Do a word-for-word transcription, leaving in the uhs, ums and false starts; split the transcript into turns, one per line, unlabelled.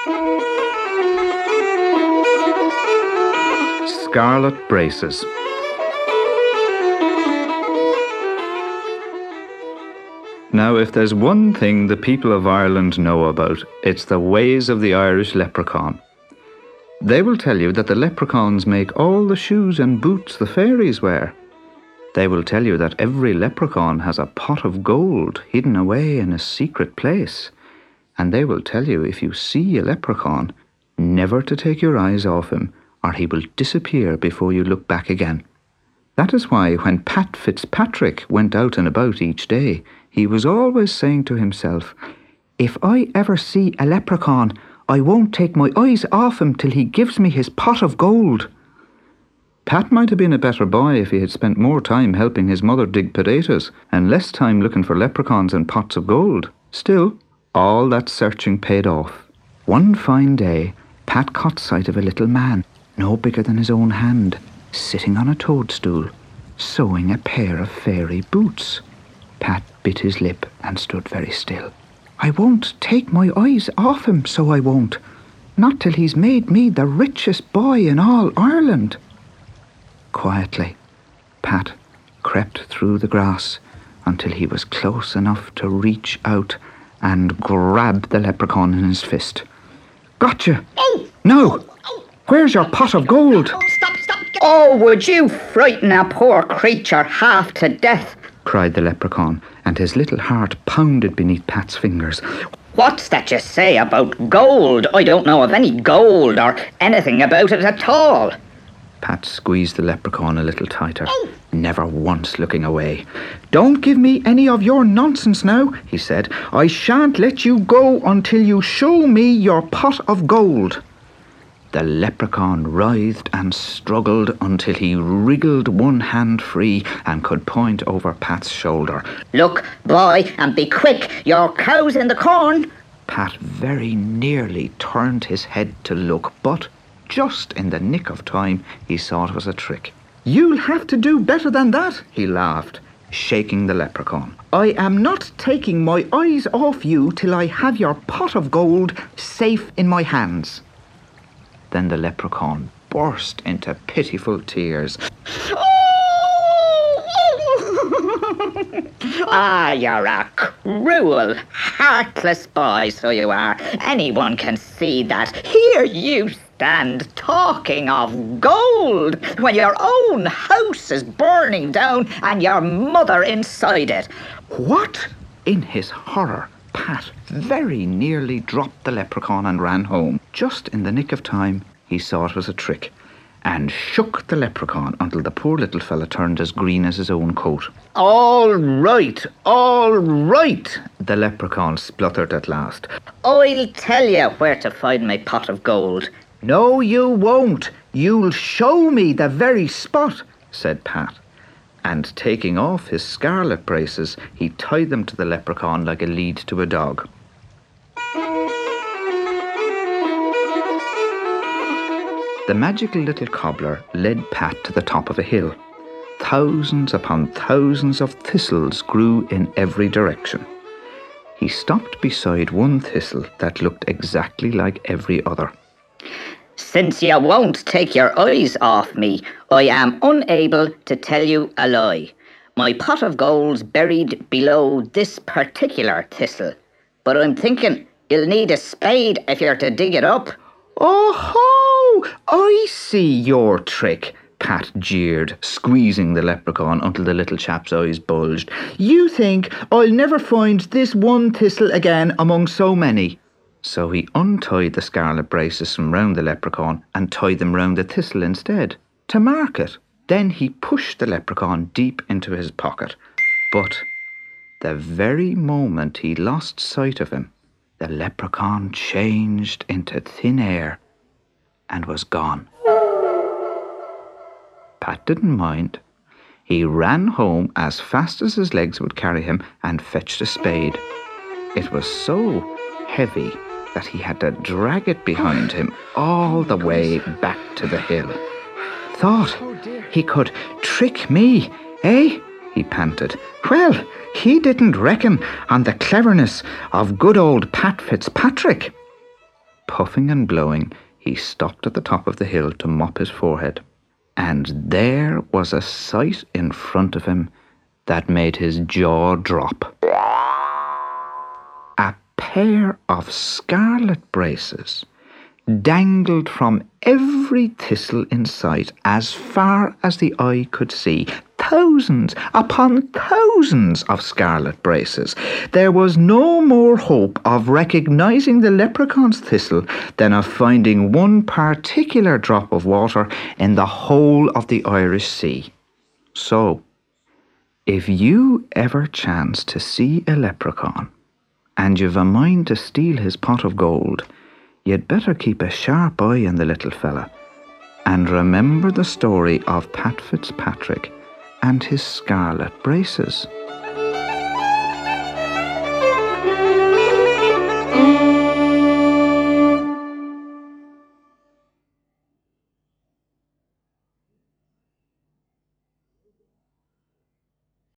Scarlet braces. Now, if there's one thing the people of Ireland know about, it's the ways of the Irish leprechaun. They will tell you that the leprechauns make all the shoes and boots the fairies wear. They will tell you that every leprechaun has a pot of gold hidden away in a secret place. And they will tell you if you see a leprechaun, never to take your eyes off him, or he will disappear before you look back again. That is why when Pat Fitzpatrick went out and about each day, he was always saying to himself, "If I ever see a leprechaun, I won't take my eyes off him till he gives me his pot of gold." Pat might have been a better boy if he had spent more time helping his mother dig potatoes and less time looking for leprechauns and pots of gold. Still, all that searching paid off. One fine day, Pat caught sight of a little man, no bigger than his own hand, sitting on a toadstool, sewing a pair of fairy boots. Pat bit his lip and stood very still. "I won't take my eyes off him, so I won't. Not till he's made me the richest boy in all Ireland." Quietly, Pat crept through the grass until he was close enough to reach out and grab the leprechaun in his fist. "Gotcha!
Oh!
No! Where's your pot of gold?"
Oh, stop, stop! Oh, would you frighten a poor creature half to death?
Cried the leprechaun, and his little heart pounded beneath Pat's fingers.
What's that you say about gold? I don't know of any gold or anything about it at all.
Pat squeezed the leprechaun a little tighter, never once looking away. "Don't give me any of your nonsense now," he said. "I shan't let you go until you show me your pot of gold." The leprechaun writhed and struggled until he wriggled one hand free and could point over Pat's shoulder.
"Look, boy, and be quick. Your cow's in the corn."
Pat very nearly turned his head to look, but just in the nick of time he saw it was a trick. "You'll have to do better than that," he laughed, shaking the leprechaun. "I am not taking my eyes off you till I have your pot of gold safe in my hands." Then the leprechaun burst into pitiful tears.
Ah, you're a cruel, heartless boy, so you are. Anyone can see that. Here you stand talking of gold when your own house is burning down and your mother inside it.
What? In his horror, Pat very nearly dropped the leprechaun and ran home. Just in the nick of time, he saw it was a trick and shook the leprechaun until the poor little fella turned as green as his own coat. "All right, all right," the leprechaun spluttered at last.
"I'll tell you where to find my pot of gold."
"No, you won't. You'll show me the very spot," said Pat. And taking off his scarlet braces, he tied them to the leprechaun like a lead to a dog. The magical little cobbler led Pat to the top of a hill. Thousands upon thousands of thistles grew in every direction. He stopped beside one thistle that looked exactly like every other.
"Since you won't take your eyes off me, I am unable to tell you a lie. My pot of gold's buried below this particular thistle, but I'm thinking you'll need a spade if you're to dig it up."
"Oh-ho! I see your trick," Pat jeered, squeezing the leprechaun until the little chap's eyes bulged. "You think I'll never find this one thistle again among so many." So he untied the scarlet braces from round the leprechaun and tied them round the thistle instead, to mark it. Then he pushed the leprechaun deep into his pocket. But the very moment he lost sight of him, the leprechaun changed into thin air and was gone. Pat didn't mind. He ran home as fast as his legs would carry him and fetched a spade. It was so heavy that he had to drag it behind him all the way back to the hill. "Thought he could trick me, eh?" he panted. "Well, he didn't reckon on the cleverness of good old Pat Fitzpatrick." Puffing and blowing, he stopped at the top of the hill to mop his forehead. And there was a sight in front of him that made his jaw drop. A pair of scarlet braces dangled from every thistle in sight as far as the eye could see. Thousands upon thousands of scarlet braces. There was no more hope of recognizing the leprechaun's thistle than of finding one particular drop of water in the whole of the Irish Sea. So, if you ever chance to see a leprechaun, and you've a mind to steal his pot of gold, you'd better keep a sharp eye on the little fella, and remember the story of Pat Fitzpatrick and his scarlet braces.